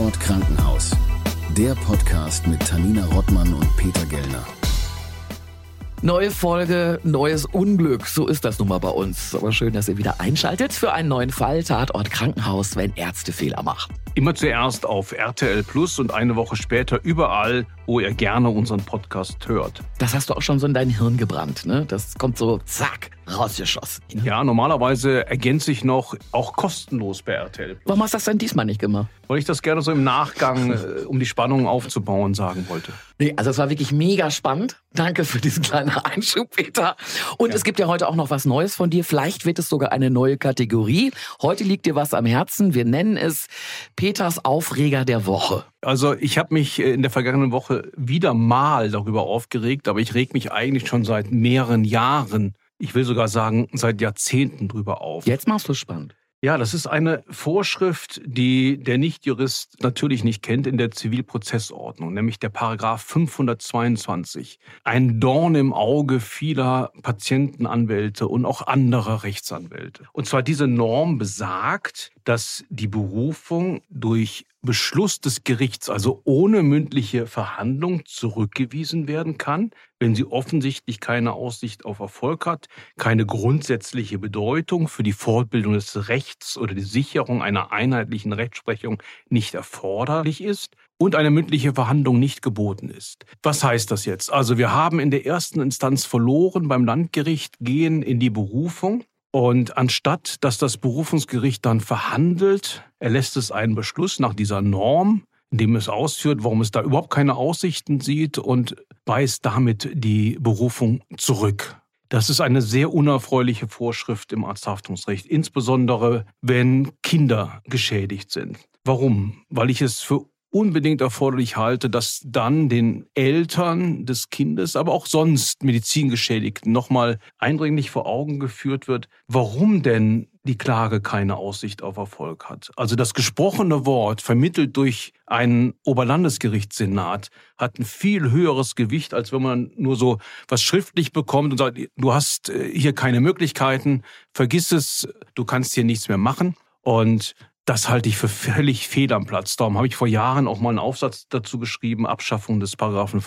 Tatort Krankenhaus. Der Podcast mit Tanina Rottmann und Peter Gellner. Neue Folge, neues Unglück. So ist das nun mal bei uns. Aber schön, dass ihr wieder einschaltet für einen neuen Fall Tatort Krankenhaus, wenn Ärzte Fehler machen. Immer zuerst auf RTL Plus und eine Woche später überall, wo ihr gerne unseren Podcast hört. Das hast du auch schon so in dein Hirn gebrannt, ne? Das kommt so, zack, rausgeschossen. Ne? Ja, normalerweise ergänze ich noch, auch kostenlos bei RTL Plus. Warum hast du das denn diesmal nicht gemacht? Weil ich das gerne so im Nachgang, um die Spannung aufzubauen, sagen wollte. Nee, also es war wirklich mega spannend. Danke für diesen kleinen Einschub, Peter. Und Es gibt ja heute auch noch was Neues von dir. Vielleicht wird es sogar eine neue Kategorie. Heute liegt dir was am Herzen. Wir nennen es Peters Aufreger der Woche. Also ich habe mich in der vergangenen Woche wieder mal darüber aufgeregt, aber ich reg mich eigentlich schon seit mehreren Jahren, ich will sogar sagen seit Jahrzehnten drüber auf. Jetzt machst du es spannend. Ja, das ist eine Vorschrift, die der Nichtjurist natürlich nicht kennt in der Zivilprozessordnung, nämlich der Paragraph 522. Ein Dorn im Auge vieler Patientenanwälte und auch anderer Rechtsanwälte. Und zwar diese Norm besagt, dass die Berufung durch Beschluss des Gerichts, also ohne mündliche Verhandlung, zurückgewiesen werden kann, wenn sie offensichtlich keine Aussicht auf Erfolg hat, keine grundsätzliche Bedeutung für die Fortbildung des Rechts oder die Sicherung einer einheitlichen Rechtsprechung nicht erforderlich ist und eine mündliche Verhandlung nicht geboten ist. Was heißt das jetzt? Also wir haben in der ersten Instanz verloren beim Landgericht, gehen in die Berufung. Und anstatt, dass das Berufungsgericht dann verhandelt, erlässt es einen Beschluss nach dieser Norm, in dem es ausführt, warum es da überhaupt keine Aussichten sieht und weist damit die Berufung zurück. Das ist eine sehr unerfreuliche Vorschrift im Arzthaftungsrecht, insbesondere wenn Kinder geschädigt sind. Warum? Weil ich es für unbedingt erforderlich halte, dass dann den Eltern des Kindes, aber auch sonst Medizingeschädigten nochmal eindringlich vor Augen geführt wird, warum denn die Klage keine Aussicht auf Erfolg hat. Also das gesprochene Wort, vermittelt durch einen Oberlandesgerichtssenat, hat ein viel höheres Gewicht, als wenn man nur so was schriftlich bekommt und sagt, du hast hier keine Möglichkeiten, vergiss es, du kannst hier nichts mehr machen. Und das halte ich für völlig fehl am Platz. Darum habe ich vor Jahren auch mal einen Aufsatz dazu geschrieben. Abschaffung des Paragraphen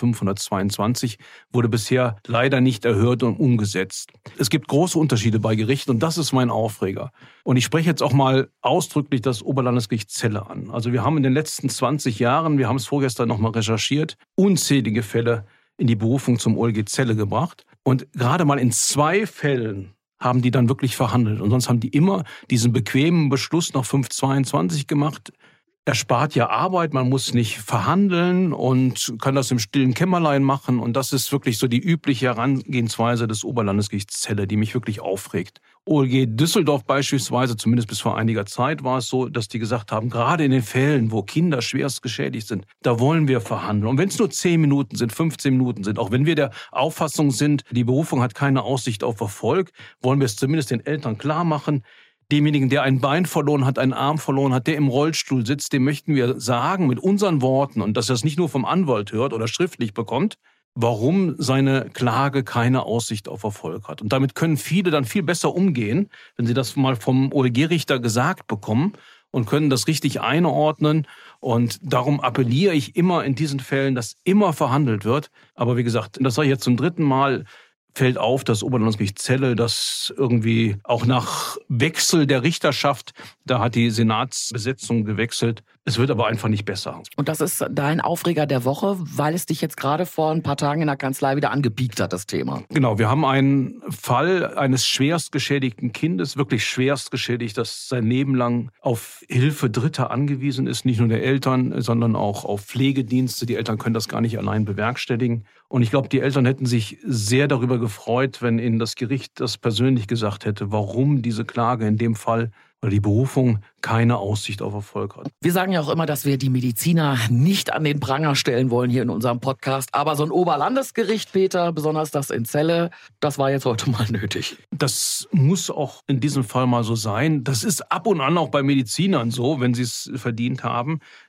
522 wurde bisher leider nicht erhört und umgesetzt. Es gibt große Unterschiede bei Gerichten und das ist mein Aufreger. Und ich spreche jetzt auch mal ausdrücklich das Oberlandesgericht Celle an. Also wir haben in den letzten 20 Jahren, wir haben es vorgestern noch mal recherchiert, unzählige Fälle in die Berufung zum OLG Celle gebracht. Und gerade mal in 2 Fällen haben die dann wirklich verhandelt. Und sonst haben die immer diesen bequemen Beschluss nach 522 gemacht. Erspart ja Arbeit, man muss nicht verhandeln und kann das im stillen Kämmerlein machen. Und das ist wirklich so die übliche Herangehensweise des Oberlandesgerichts Celle, die mich wirklich aufregt. OLG Düsseldorf beispielsweise, zumindest bis vor einiger Zeit, war es so, dass die gesagt haben, gerade in den Fällen, wo Kinder schwerst geschädigt sind, da wollen wir verhandeln. Und wenn es nur 10 Minuten sind, 15 Minuten sind, auch wenn wir der Auffassung sind, die Berufung hat keine Aussicht auf Erfolg, wollen wir es zumindest den Eltern klar machen. Demjenigen, der ein Bein verloren hat, einen Arm verloren hat, der im Rollstuhl sitzt, dem möchten wir sagen mit unseren Worten und dass er es nicht nur vom Anwalt hört oder schriftlich bekommt, warum seine Klage keine Aussicht auf Erfolg hat. Und damit können viele dann viel besser umgehen, wenn sie das mal vom OLG-Richter gesagt bekommen und können das richtig einordnen. Und darum appelliere ich immer in diesen Fällen, dass immer verhandelt wird. Aber wie gesagt, das sage ich jetzt zum 3. Mal, fällt auf, dass Oberlandesgericht Celle das irgendwie auch nach Wechsel der Richterschaft, da hat die Senatsbesetzung gewechselt. Es wird aber einfach nicht besser. Und das ist dein Aufreger der Woche, weil es dich jetzt gerade vor ein paar Tagen in der Kanzlei wieder angepiekt hat, das Thema. Genau, wir haben einen Fall eines schwerst geschädigten Kindes, wirklich schwerst geschädigt, das sein Leben lang auf Hilfe Dritter angewiesen ist, nicht nur der Eltern, sondern auch auf Pflegedienste. Die Eltern können das gar nicht allein bewerkstelligen. Und ich glaube, die Eltern hätten sich sehr darüber gefreut, wenn ihnen das Gericht das persönlich gesagt hätte, warum diese Klage in dem Fall oder die Berufung keine Aussicht auf Erfolg hat. Wir sagen ja auch immer, dass wir die Mediziner nicht an den Pranger stellen wollen hier in unserem Podcast. Aber so ein Oberlandesgericht, Peter, besonders das in Celle, das war jetzt heute mal nötig. Das muss auch in diesem Fall mal so sein. Das ist ab und an auch bei Medizinern so, wenn sie es verdient haben.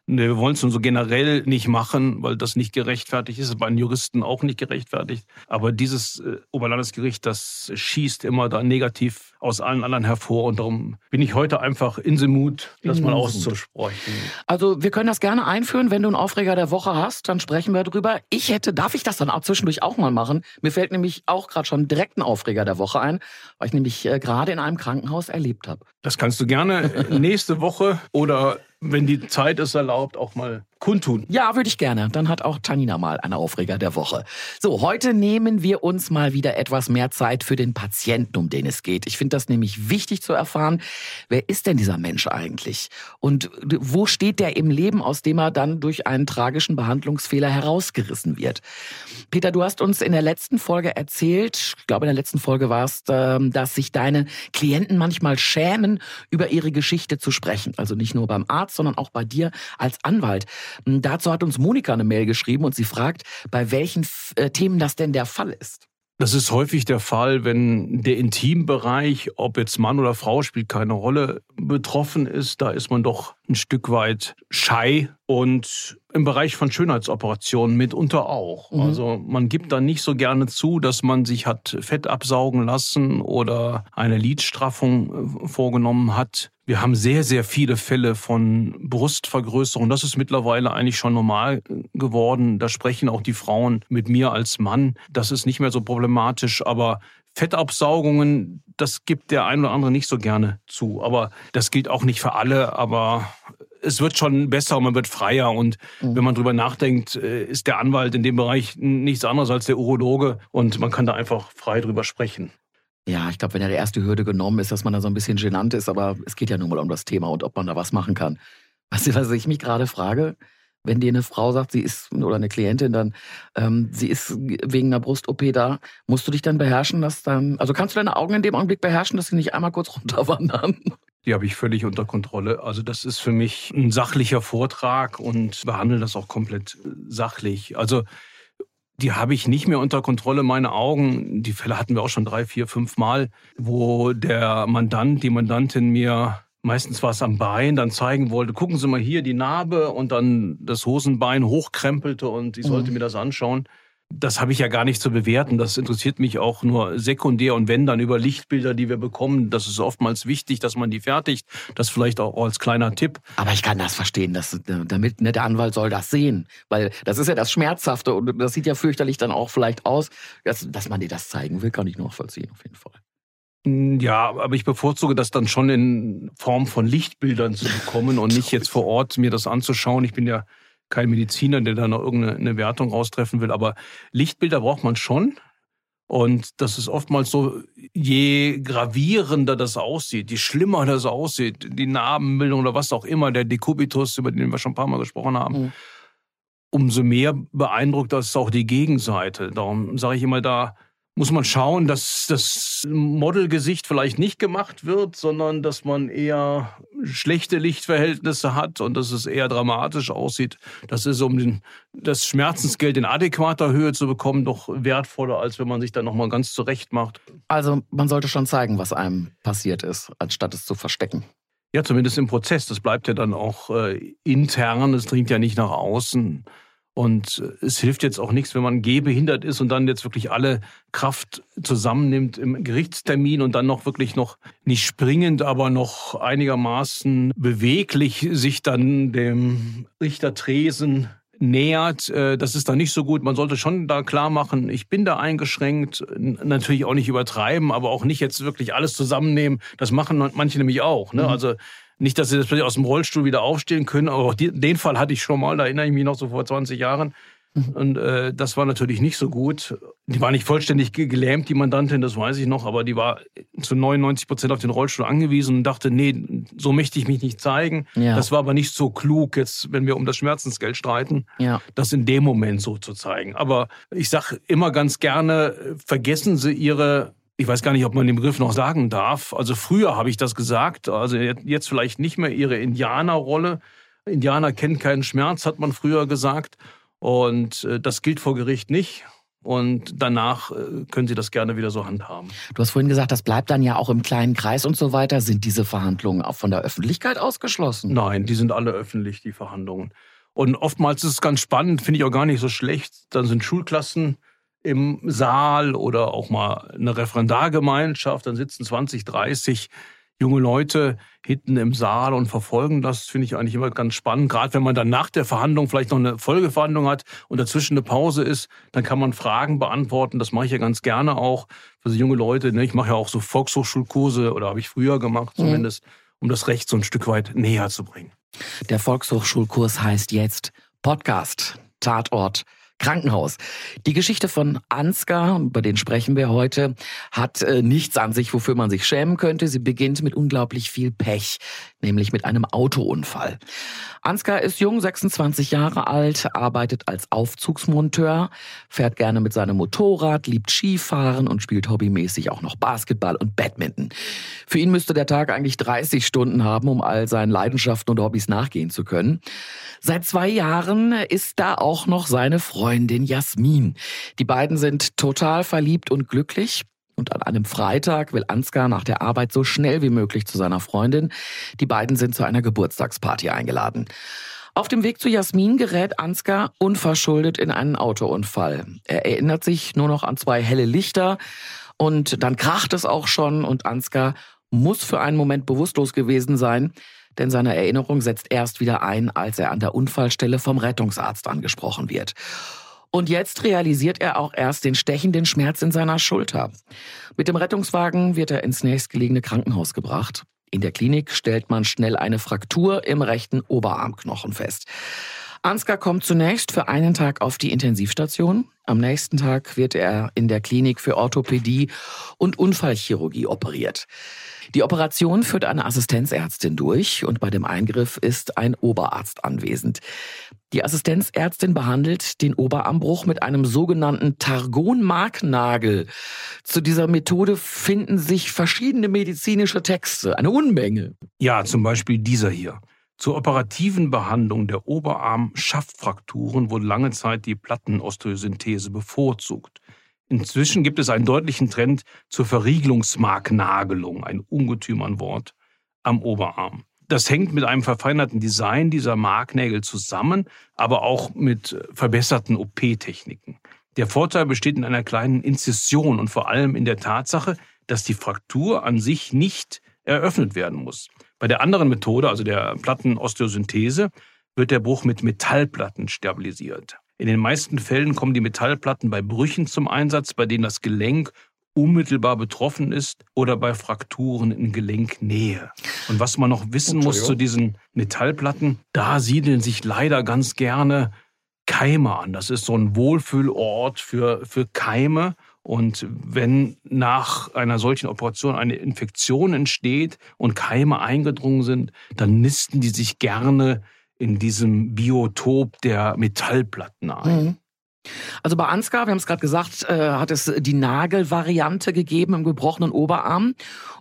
Wir wollen es nun so generell nicht machen, weil das nicht gerechtfertigt ist, bei den Juristen auch nicht gerechtfertigt. Aber dieses Oberlandesgericht, das schießt immer da negativ aus allen anderen hervor. Und darum bin ich heute einfach in the mood, das mal auszusprechen. Also wir können das gerne einführen. Wenn du einen Aufreger der Woche hast, dann sprechen wir drüber. Darf ich das dann auch zwischendurch auch mal machen? Mir fällt nämlich auch gerade schon direkt ein Aufreger der Woche ein, weil ich nämlich gerade in einem Krankenhaus erlebt habe. Das kannst du gerne nächste Woche oder wenn die Zeit es erlaubt, auch mal kundtun. Ja, würde ich gerne. Dann hat auch Tanina mal einen Aufreger der Woche. So, heute nehmen wir uns mal wieder etwas mehr Zeit für den Patienten, um den es geht. Ich finde das nämlich wichtig zu erfahren, wer ist denn dieser Mensch eigentlich? Und wo steht der im Leben, aus dem er dann durch einen tragischen Behandlungsfehler herausgerissen wird? Peter, du hast uns in der letzten Folge erzählt, ich glaube in der letzten Folge war es, dass sich deine Klienten manchmal schämen, über ihre Geschichte zu sprechen. Also nicht nur beim Arzt, sondern auch bei dir als Anwalt. Dazu hat uns Monika eine Mail geschrieben und sie fragt, bei welchen Themen das denn der Fall ist. Das ist häufig der Fall, wenn der Intimbereich, ob jetzt Mann oder Frau, spielt keine Rolle, betroffen ist. Da ist man doch ein Stück weit scheu und im Bereich von Schönheitsoperationen mitunter auch. Also man gibt da nicht so gerne zu, dass man sich hat Fett absaugen lassen oder eine Lidstraffung vorgenommen hat. Wir haben sehr, sehr viele Fälle von Brustvergrößerung. Das ist mittlerweile eigentlich schon normal geworden. Da sprechen auch die Frauen mit mir als Mann. Das ist nicht mehr so problematisch, aber Fettabsaugungen, das gibt der ein oder andere nicht so gerne zu. Aber das gilt auch nicht für alle, aber es wird schon besser und man wird freier. Und wenn man drüber nachdenkt, ist der Anwalt in dem Bereich nichts anderes als der Urologe und man kann da einfach frei drüber sprechen. Ja, ich glaube, wenn ja die erste Hürde genommen ist, dass man da so ein bisschen genannt ist, aber es geht ja nun mal um das Thema und ob man da was machen kann. Weißt du, was ich mich gerade frage? Wenn dir eine Frau sagt, sie ist, oder eine Klientin dann, sie ist wegen einer Brust-OP da, musst du dich dann beherrschen, also kannst du deine Augen in dem Augenblick beherrschen, dass sie nicht einmal kurz runterwandern? Die habe ich völlig unter Kontrolle. Also das ist für mich ein sachlicher Vortrag und behandle das auch komplett sachlich. Also die habe ich nicht mehr unter Kontrolle, meine Augen. Die Fälle hatten wir auch schon 3, 4, 5 Mal, wo der Mandant, die Mandantin mir, meistens war es am Bein, dann zeigen wollte, gucken Sie mal hier die Narbe und dann das Hosenbein hochkrempelte und ich sollte mir das anschauen. Das habe ich ja gar nicht zu bewerten. Das interessiert mich auch nur sekundär. Und wenn, dann über Lichtbilder, die wir bekommen. Das ist oftmals wichtig, dass man die fertigt. Das vielleicht auch als kleiner Tipp. Aber ich kann das verstehen, damit der Anwalt soll das sehen. Weil das ist ja das Schmerzhafte und das sieht ja fürchterlich dann auch vielleicht aus. Dass man dir das zeigen will, kann ich noch vollziehen, auf jeden Fall. Ja, aber ich bevorzuge das dann schon in Form von Lichtbildern zu bekommen und nicht jetzt vor Ort mir das anzuschauen. Ich bin ja kein Mediziner, der da noch irgendeine Wertung raustreffen will, aber Lichtbilder braucht man schon. Und das ist oftmals so, je gravierender das aussieht, je schlimmer das aussieht, die Narbenbildung oder was auch immer, der Dekubitus, über den wir schon ein paar Mal gesprochen haben, umso mehr beeindruckt das auch die Gegenseite. Darum sage ich immer, da muss man schauen, dass das Modelgesicht vielleicht nicht gemacht wird, sondern dass man eher schlechte Lichtverhältnisse hat und dass es eher dramatisch aussieht. Das ist, um das Schmerzensgeld in adäquater Höhe zu bekommen, doch wertvoller, als wenn man sich dann nochmal ganz zurecht macht. Also man sollte schon zeigen, was einem passiert ist, anstatt es zu verstecken. Ja, zumindest im Prozess. Das bleibt ja dann auch intern, es dringt ja nicht nach außen. Und es hilft jetzt auch nichts, wenn man gehbehindert ist und dann jetzt wirklich alle Kraft zusammennimmt im Gerichtstermin und dann noch wirklich noch nicht springend, aber noch einigermaßen beweglich sich dann dem Richtertresen nähert. Das ist dann nicht so gut. Man sollte schon da klar machen, ich bin da eingeschränkt. Natürlich auch nicht übertreiben, aber auch nicht jetzt wirklich alles zusammennehmen. Das machen manche nämlich auch. Ne? Also nicht, dass sie das plötzlich aus dem Rollstuhl wieder aufstehen können, aber auch den Fall hatte ich schon mal, da erinnere ich mich noch so vor 20 Jahren. Und das war natürlich nicht so gut. Die war nicht vollständig gelähmt, die Mandantin, das weiß ich noch, aber die war zu 99% auf den Rollstuhl angewiesen und dachte, nee, so möchte ich mich nicht zeigen. Ja. Das war aber nicht so klug, jetzt, wenn wir um das Schmerzensgeld streiten, das in dem Moment so zu zeigen. Aber ich sage immer ganz gerne, vergessen Sie Ihre... Ich weiß gar nicht, ob man den Begriff noch sagen darf. Also früher habe ich das gesagt, also jetzt vielleicht nicht mehr ihre Indianerrolle. Indianer kennen keinen Schmerz, hat man früher gesagt. Und das gilt vor Gericht nicht. und danach können Sie das gerne wieder so handhaben. Du hast vorhin gesagt, das bleibt dann ja auch im kleinen Kreis und so weiter. Sind diese Verhandlungen auch von der Öffentlichkeit ausgeschlossen? Nein, die sind alle öffentlich, die Verhandlungen. Und oftmals ist es ganz spannend, finde ich auch gar nicht so schlecht. Dann sind Schulklassen im Saal oder auch mal eine Referendargemeinschaft. Dann sitzen 20, 30 junge Leute hinten im Saal und verfolgen das. Finde ich eigentlich immer ganz spannend. Gerade wenn man dann nach der Verhandlung vielleicht noch eine Folgeverhandlung hat und dazwischen eine Pause ist, dann kann man Fragen beantworten. Das mache ich ja ganz gerne auch für so junge Leute. Ich mache ja auch so Volkshochschulkurse oder habe ich früher gemacht zumindest, um das Recht so ein Stück weit näher zu bringen. Der Volkshochschulkurs heißt jetzt Podcast, Tatort, Krankenhaus. Die Geschichte von Ansgar, über den sprechen wir heute, hat nichts an sich, wofür man sich schämen könnte. Sie beginnt mit unglaublich viel Pech, nämlich mit einem Autounfall. Ansgar ist jung, 26 Jahre alt, arbeitet als Aufzugsmonteur, fährt gerne mit seinem Motorrad, liebt Skifahren und spielt hobbymäßig auch noch Basketball und Badminton. Für ihn müsste der Tag eigentlich 30 Stunden haben, um all seinen Leidenschaften und Hobbys nachgehen zu können. Seit 2 Jahren ist da auch noch seine Freundin Jasmin. Die beiden sind total verliebt und glücklich. Und an einem Freitag will Ansgar nach der Arbeit so schnell wie möglich zu seiner Freundin. Die beiden sind zu einer Geburtstagsparty eingeladen. Auf dem Weg zu Jasmin gerät Ansgar unverschuldet in einen Autounfall. Er erinnert sich nur noch an 2 helle Lichter und dann kracht es auch schon und Ansgar muss für einen Moment bewusstlos gewesen sein, denn seine Erinnerung setzt erst wieder ein, als er an der Unfallstelle vom Rettungsarzt angesprochen wird. Und jetzt realisiert er auch erst den stechenden Schmerz in seiner Schulter. Mit dem Rettungswagen wird er ins nächstgelegene Krankenhaus gebracht. In der Klinik stellt man schnell eine Fraktur im rechten Oberarmknochen fest. Ansgar kommt zunächst für einen Tag auf die Intensivstation. Am nächsten Tag wird er in der Klinik für Orthopädie und Unfallchirurgie operiert. Die Operation führt eine Assistenzärztin durch und bei dem Eingriff ist ein Oberarzt anwesend. Die Assistenzärztin behandelt den Oberarmbruch mit einem sogenannten Targon-Marknagel. Zu dieser Methode finden sich verschiedene medizinische Texte, eine Unmenge. Ja, zum Beispiel dieser hier. Zur operativen Behandlung der Oberarm-Schaftfrakturen wurde lange Zeit die Plattenosteosynthese bevorzugt. Inzwischen gibt es einen deutlichen Trend zur Verriegelungsmarknagelung, ein Ungetüm an Wort, am Oberarm. Das hängt mit einem verfeinerten Design dieser Marknägel zusammen, aber auch mit verbesserten OP-Techniken. Der Vorteil besteht in einer kleinen Inzision und vor allem in der Tatsache, dass die Fraktur an sich nicht eröffnet werden muss. Bei der anderen Methode, also der Plattenosteosynthese, wird der Bruch mit Metallplatten stabilisiert. In den meisten Fällen kommen die Metallplatten bei Brüchen zum Einsatz, bei denen das Gelenk unmittelbar betroffen ist oder bei Frakturen in Gelenknähe. Und was man noch wissen muss zu diesen Metallplatten, da siedeln sich leider ganz gerne Keime an. Das ist so ein Wohlfühlort für Keime. Und wenn nach einer solchen Operation eine Infektion entsteht und Keime eingedrungen sind, dann nisten die sich gerne in diesem Biotop der Metallplatten ein. Also bei Ansgar, wir haben es gerade gesagt, hat es die Nagelvariante gegeben im gebrochenen Oberarm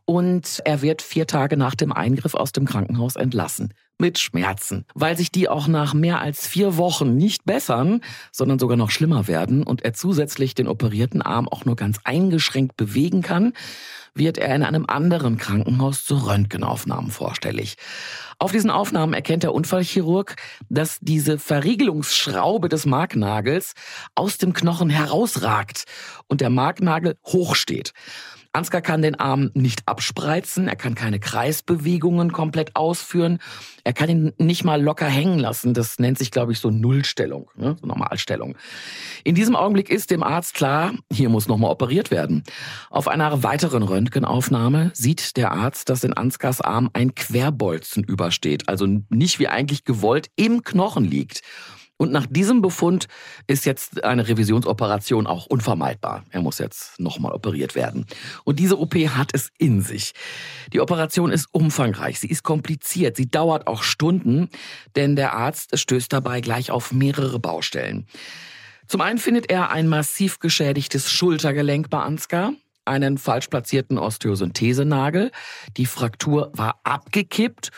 und er wird 4 Tage nach dem Eingriff aus dem Krankenhaus entlassen. Mit Schmerzen, weil sich die auch nach mehr als 4 Wochen nicht bessern, sondern sogar noch schlimmer werden und er zusätzlich den operierten Arm auch nur ganz eingeschränkt bewegen kann, wird er in einem anderen Krankenhaus zu Röntgenaufnahmen vorstellig. Auf diesen Aufnahmen erkennt der Unfallchirurg, dass diese Verriegelungsschraube des Marknagels aus dem Knochen herausragt und der Marknagel hoch steht. Ansgar kann den Arm nicht abspreizen, er kann keine Kreisbewegungen komplett ausführen, er kann ihn nicht mal locker hängen lassen. Das nennt sich, glaube ich, so Nullstellung, so Normalstellung. In diesem Augenblick ist dem Arzt klar, hier muss nochmal operiert werden. Auf einer weiteren Röntgenaufnahme sieht der Arzt, dass in Ansgars Arm ein Querbolzen übersteht, also nicht wie eigentlich gewollt im Knochen liegt. Und nach diesem Befund ist jetzt eine Revisionsoperation auch unvermeidbar. Er muss jetzt nochmal operiert werden. Und diese OP hat es in sich. Die Operation ist umfangreich, sie ist kompliziert, sie dauert auch Stunden, denn der Arzt stößt dabei gleich auf mehrere Baustellen. Zum einen findet er ein massiv geschädigtes Schultergelenk bei Ansgar, einen falsch platzierten Osteosynthesenagel, die Fraktur war abgekippt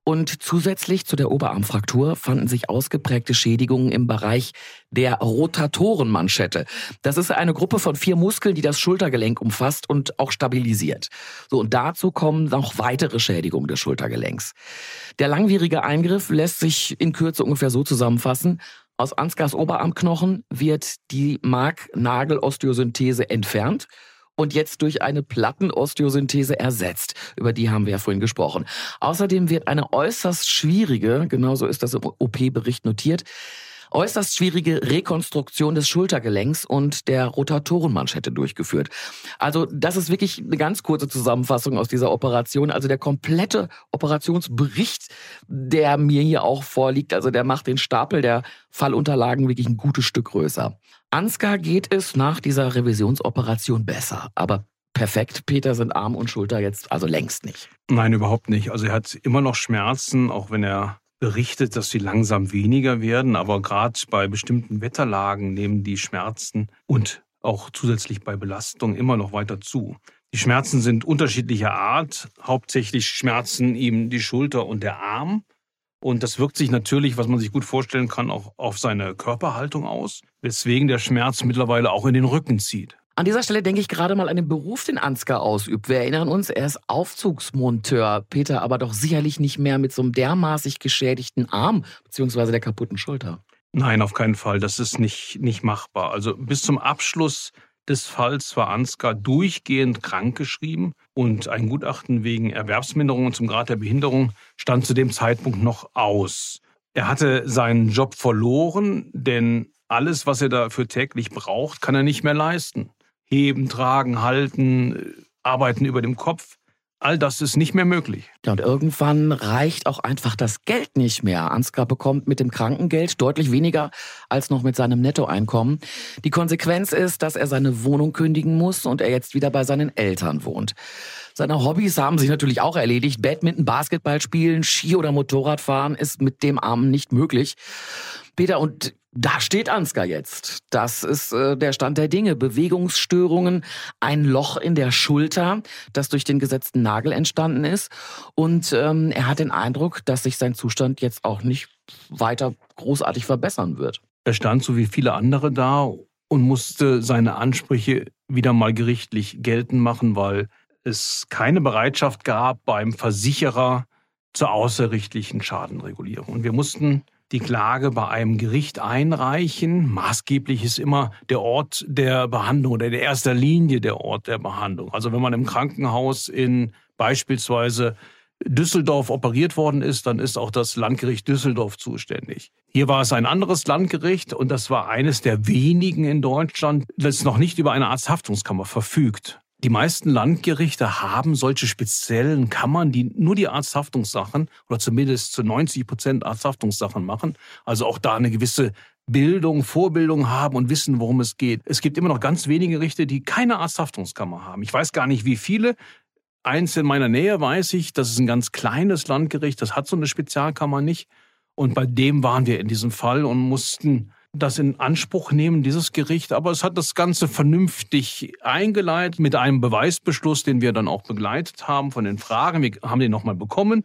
Und zusätzlich zu der Oberarmfraktur fanden sich ausgeprägte Schädigungen im Bereich der Rotatorenmanschette. Das ist eine Gruppe von 4 Muskeln, die das Schultergelenk umfasst und auch stabilisiert. So, und dazu kommen noch weitere Schädigungen des Schultergelenks. Der langwierige Eingriff lässt sich in Kürze ungefähr so zusammenfassen: Aus Ansgars Oberarmknochen wird die Mark-Nagel-Osteosynthese entfernt und jetzt durch eine Plattenosteosynthese ersetzt. Über die haben wir ja vorhin gesprochen. Außerdem wird eine äußerst schwierige, genauso ist das im OP-Bericht notiert, äußerst schwierige Rekonstruktion des Schultergelenks und der Rotatorenmanschette durchgeführt. Also das ist wirklich eine ganz kurze Zusammenfassung aus dieser Operation. Also der komplette Operationsbericht, der mir hier auch vorliegt, also der macht den Stapel der Fallunterlagen wirklich ein gutes Stück größer. Ansgar geht es nach dieser Revisionsoperation besser, aber perfekt, Peter, sind Arm und Schulter jetzt also längst nicht. Nein, überhaupt nicht. Also er hat immer noch Schmerzen, auch wenn er berichtet, dass sie langsam weniger werden. Aber gerade bei bestimmten Wetterlagen nehmen die Schmerzen und auch zusätzlich bei Belastung immer noch weiter zu. Die Schmerzen sind unterschiedlicher Art. Hauptsächlich schmerzen ihm die Schulter und der Arm. Und das wirkt sich natürlich, was man sich gut vorstellen kann, auch auf seine Körperhaltung aus, weswegen der Schmerz mittlerweile auch in den Rücken zieht. An dieser Stelle denke ich gerade mal an den Beruf, den Ansgar ausübt. Wir erinnern uns, er ist Aufzugsmonteur. Peter, aber doch sicherlich nicht mehr mit so einem dermaßig geschädigten Arm bzw. der kaputten Schulter. Nein, auf keinen Fall. Das ist nicht machbar. Also bis zum Abschluss des Falls war Ansgar durchgehend krankgeschrieben und ein Gutachten wegen Erwerbsminderung und zum Grad der Behinderung stand zu dem Zeitpunkt noch aus. Er hatte seinen Job verloren, denn alles, was er dafür täglich braucht, kann er nicht mehr leisten. Heben, tragen, halten, arbeiten über dem Kopf. All das ist nicht mehr möglich. Ja, und irgendwann reicht auch einfach das Geld nicht mehr. Ansgar bekommt mit dem Krankengeld deutlich weniger als noch mit seinem Nettoeinkommen. Die Konsequenz ist, dass er seine Wohnung kündigen muss und er jetzt wieder bei seinen Eltern wohnt. Seine Hobbys haben sich natürlich auch erledigt. Badminton, Basketball spielen, Ski- oder Motorradfahren ist mit dem Arm nicht möglich. Peter, und da steht Ansgar jetzt. Das ist der Stand der Dinge. Bewegungsstörungen, ein Loch in der Schulter, das durch den gesetzten Nagel entstanden ist. Und er hat den Eindruck, dass sich sein Zustand jetzt auch nicht weiter großartig verbessern wird. Er stand so wie viele andere da und musste seine Ansprüche wieder mal gerichtlich geltend machen, weil es keine Bereitschaft gab beim Versicherer zur außergerichtlichen Schadenregulierung. Und wir mussten die Klage bei einem Gericht einreichen. Maßgeblich ist immer der Ort der Behandlung oder in erster Linie der Ort der Behandlung. Also wenn man im Krankenhaus in beispielsweise Düsseldorf operiert worden ist, dann ist auch das Landgericht Düsseldorf zuständig. Hier war es ein anderes Landgericht und das war eines der wenigen in Deutschland, das noch nicht über eine Arzthaftungskammer verfügt. Die meisten Landgerichte haben solche speziellen Kammern, die nur die Arzthaftungssachen oder zumindest zu 90% Arzthaftungssachen machen. Also auch da eine gewisse Bildung, Vorbildung haben und wissen, worum es geht. Es gibt immer noch ganz wenige Gerichte, die keine Arzthaftungskammer haben. Ich weiß gar nicht, wie viele. Eins in meiner Nähe weiß ich, das ist ein ganz kleines Landgericht, das hat so eine Spezialkammer nicht. Und bei dem waren wir in diesem Fall und mussten das in Anspruch nehmen, dieses Gericht. Aber es hat das Ganze vernünftig eingeleitet mit einem Beweisbeschluss, den wir dann auch begleitet haben von den Fragen. Wir haben den nochmal bekommen.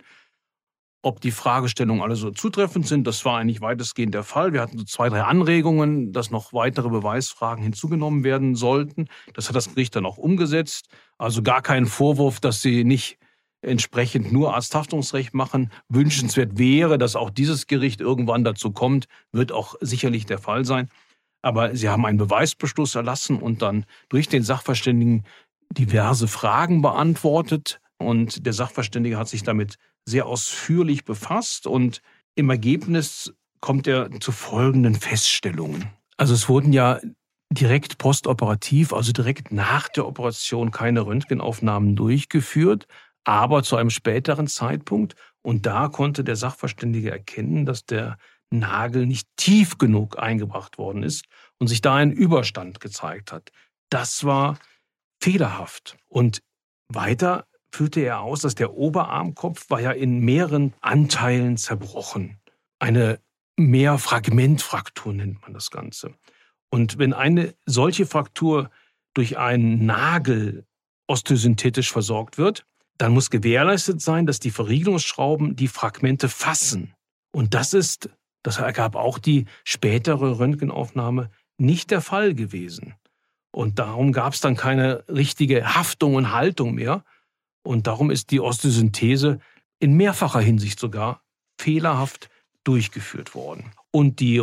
Ob die Fragestellungen alle so zutreffend sind, das war eigentlich weitestgehend der Fall. Wir hatten so 2, 3 Anregungen, dass noch weitere Beweisfragen hinzugenommen werden sollten. Das hat das Gericht dann auch umgesetzt. Also gar kein Vorwurf, dass sie nicht entsprechend nur Arzthaftungsrecht machen. Wünschenswert wäre, dass auch dieses Gericht irgendwann dazu kommt, wird auch sicherlich der Fall sein. Aber sie haben einen Beweisbeschluss erlassen und dann durch den Sachverständigen diverse Fragen beantwortet. Und der Sachverständige hat sich damit sehr ausführlich befasst. Und im Ergebnis kommt er zu folgenden Feststellungen. Also es wurden ja direkt postoperativ, also direkt nach der Operation, keine Röntgenaufnahmen durchgeführt, aber zu einem späteren Zeitpunkt. Und da konnte der Sachverständige erkennen, dass der Nagel nicht tief genug eingebracht worden ist und sich da ein Überstand gezeigt hat. Das war fehlerhaft. Und weiter führte er aus, dass der Oberarmkopf war ja in mehreren Anteilen zerbrochen. Eine Mehrfragmentfraktur nennt man das Ganze. Und wenn eine solche Fraktur durch einen Nagel osteosynthetisch versorgt wird, dann muss gewährleistet sein, dass die Verriegelungsschrauben die Fragmente fassen. Und das ergab auch die spätere Röntgenaufnahme, nicht der Fall gewesen. Und darum gab es dann keine richtige Haftung und Haltung mehr. Und darum ist die Osteosynthese in mehrfacher Hinsicht sogar fehlerhaft durchgeführt worden. Und die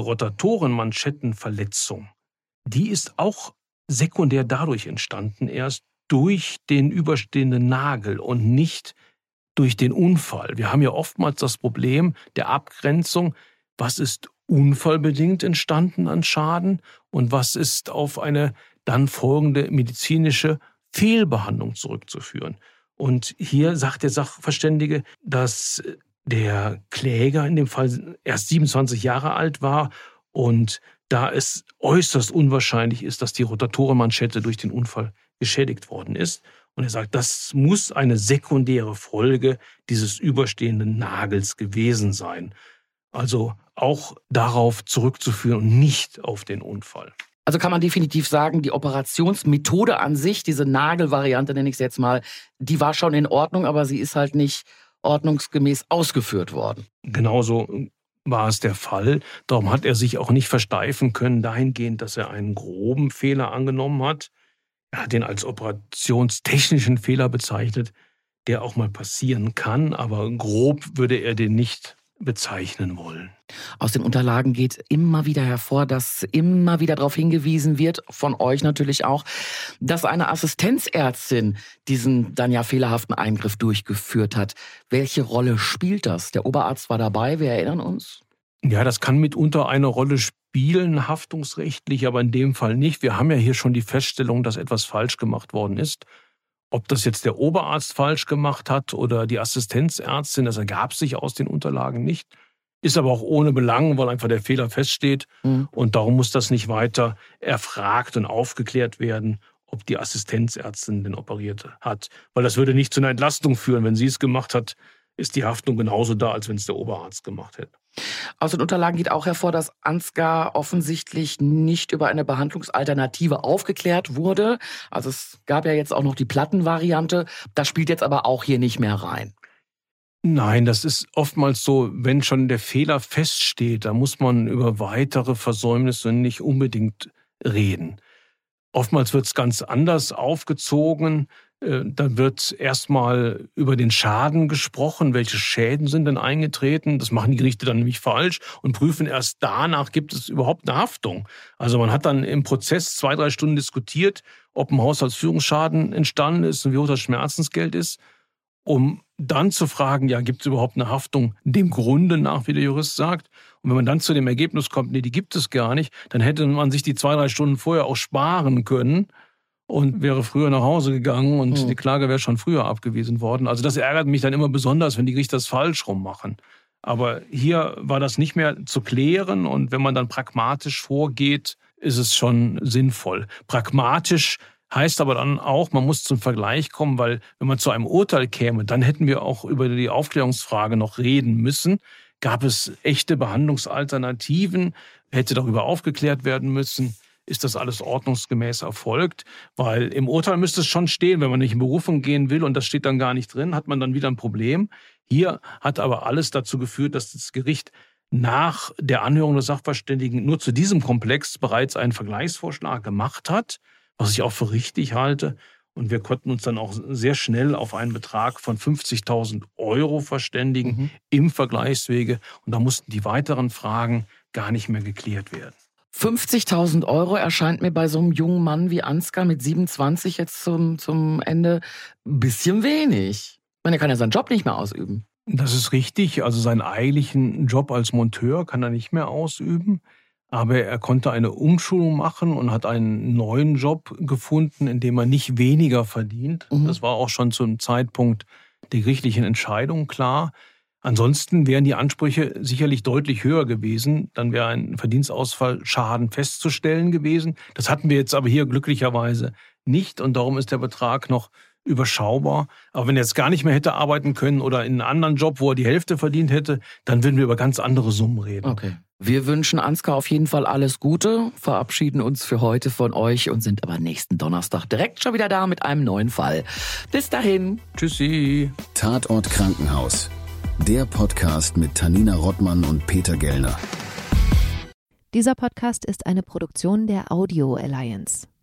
Rotatorenmanschettenverletzung, die ist auch sekundär dadurch entstanden, erst durch den überstehenden Nagel und nicht durch den Unfall. Wir haben ja oftmals das Problem der Abgrenzung, was ist unfallbedingt entstanden an Schaden und was ist auf eine dann folgende medizinische Fehlbehandlung zurückzuführen. Und hier sagt der Sachverständige, dass der Kläger in dem Fall erst 27 Jahre alt war und da es äußerst unwahrscheinlich ist, dass die Rotatorenmanschette durch den Unfall geschädigt worden ist. Und er sagt, das muss eine sekundäre Folge dieses überstehenden Nagels gewesen sein. Also auch darauf zurückzuführen und nicht auf den Unfall. Also kann man definitiv sagen, die Operationsmethode an sich, diese Nagelvariante nenne ich es jetzt mal, die war schon in Ordnung, aber sie ist halt nicht ordnungsgemäß ausgeführt worden. Genauso war es der Fall. Darum hat er sich auch nicht versteifen können dahingehend, dass er einen groben Fehler angenommen hat. Er hat ihn als operationstechnischen Fehler bezeichnet, der auch mal passieren kann, aber grob würde er den nicht bezeichnen wollen. Aus den Unterlagen geht immer wieder hervor, dass immer wieder darauf hingewiesen wird, von euch natürlich auch, dass eine Assistenzärztin diesen dann ja fehlerhaften Eingriff durchgeführt hat. Welche Rolle spielt das? Der Oberarzt war dabei, wir erinnern uns. Ja, das kann mitunter eine Rolle spielen, haftungsrechtlich, aber in dem Fall nicht. Wir haben ja hier schon die Feststellung, dass etwas falsch gemacht worden ist. Ob das jetzt der Oberarzt falsch gemacht hat oder die Assistenzärztin, das ergab sich aus den Unterlagen nicht. Ist aber auch ohne Belang, weil einfach der Fehler feststeht. Und darum muss das nicht weiter erfragt und aufgeklärt werden, ob die Assistenzärztin den operiert hat. Weil das würde nicht zu einer Entlastung führen. Wenn sie es gemacht hat, ist die Haftung genauso da, als wenn es der Oberarzt gemacht hätte. Aus den Unterlagen geht auch hervor, dass Ansgar offensichtlich nicht über eine Behandlungsalternative aufgeklärt wurde. Also es gab ja jetzt auch noch die Plattenvariante. Das spielt jetzt aber auch hier nicht mehr rein. Nein, das ist oftmals so, wenn schon der Fehler feststeht, da muss man über weitere Versäumnisse nicht unbedingt reden. Oftmals wird es ganz anders aufgezogen. Dann wird erstmal über den Schaden gesprochen, welche Schäden sind denn eingetreten. Das machen die Gerichte dann nämlich falsch und prüfen erst danach, gibt es überhaupt eine Haftung. Also man hat dann im Prozess 2-3 Stunden diskutiert, ob ein Haushaltsführungsschaden entstanden ist und wie hoch das Schmerzensgeld ist, um dann zu fragen, ja, gibt es überhaupt eine Haftung dem Grunde nach, wie der Jurist sagt. Und wenn man dann zu dem Ergebnis kommt, nee, die gibt es gar nicht, dann hätte man sich die 2-3 Stunden vorher auch sparen können und wäre früher nach Hause gegangen und die Klage wäre schon früher abgewiesen worden. Also das ärgert mich dann immer besonders, wenn die Gerichte das falsch rummachen. Aber hier war das nicht mehr zu klären und wenn man dann pragmatisch vorgeht, ist es schon sinnvoll. Pragmatisch heißt aber dann auch, man muss zum Vergleich kommen, weil wenn man zu einem Urteil käme, dann hätten wir auch über die Aufklärungsfrage noch reden müssen. Gab es echte Behandlungsalternativen? Hätte darüber aufgeklärt werden müssen? Ist das alles ordnungsgemäß erfolgt? Weil im Urteil müsste es schon stehen, wenn man nicht in Berufung gehen will und das steht dann gar nicht drin, hat man dann wieder ein Problem. Hier hat aber alles dazu geführt, dass das Gericht nach der Anhörung des Sachverständigen nur zu diesem Komplex bereits einen Vergleichsvorschlag gemacht hat, was ich auch für richtig halte. Und wir konnten uns dann auch sehr schnell auf einen Betrag von 50.000 € verständigen im Vergleichswege. Und da mussten die weiteren Fragen gar nicht mehr geklärt werden. 50.000 € erscheint mir bei so einem jungen Mann wie Ansgar mit 27 jetzt zum Ende ein bisschen wenig. Ich meine, er kann ja seinen Job nicht mehr ausüben. Das ist richtig. Also seinen eigentlichen Job als Monteur kann er nicht mehr ausüben. Aber er konnte eine Umschulung machen und hat einen neuen Job gefunden, in dem er nicht weniger verdient. Das war auch schon zum Zeitpunkt der gerichtlichen Entscheidung klar. Ansonsten wären die Ansprüche sicherlich deutlich höher gewesen. Dann wäre ein Verdienstausfallschaden festzustellen gewesen. Das hatten wir jetzt aber hier glücklicherweise nicht und darum ist der Betrag noch überschaubar. Aber wenn er jetzt gar nicht mehr hätte arbeiten können oder in einem anderen Job, wo er die Hälfte verdient hätte, dann würden wir über ganz andere Summen reden. Okay. Wir wünschen Ansgar auf jeden Fall alles Gute, verabschieden uns für heute von euch und sind aber nächsten Donnerstag direkt schon wieder da mit einem neuen Fall. Bis dahin. Tschüssi. Tatort Krankenhaus. Der Podcast mit Tanina Rottmann und Peter Gellner. Dieser Podcast ist eine Produktion der Audio Alliance.